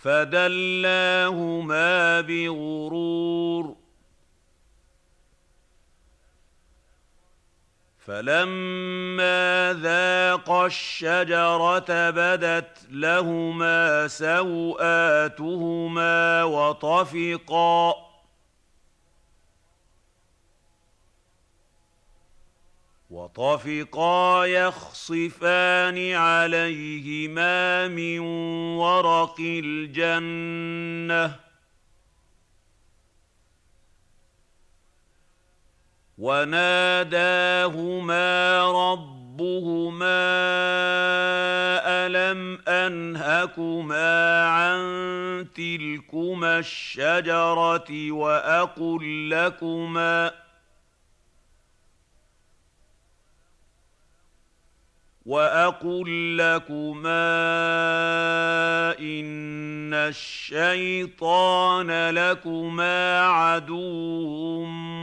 فدلاهما بغرور فلما ذاقا الشجرة بدت لهما سوآتهما وطفقا يخصفان عليهما من ورق الجنة وناداهما ربهما ألم أنهكما عن تلكما الشجرة وأقل لكما إن الشيطان لكما عدو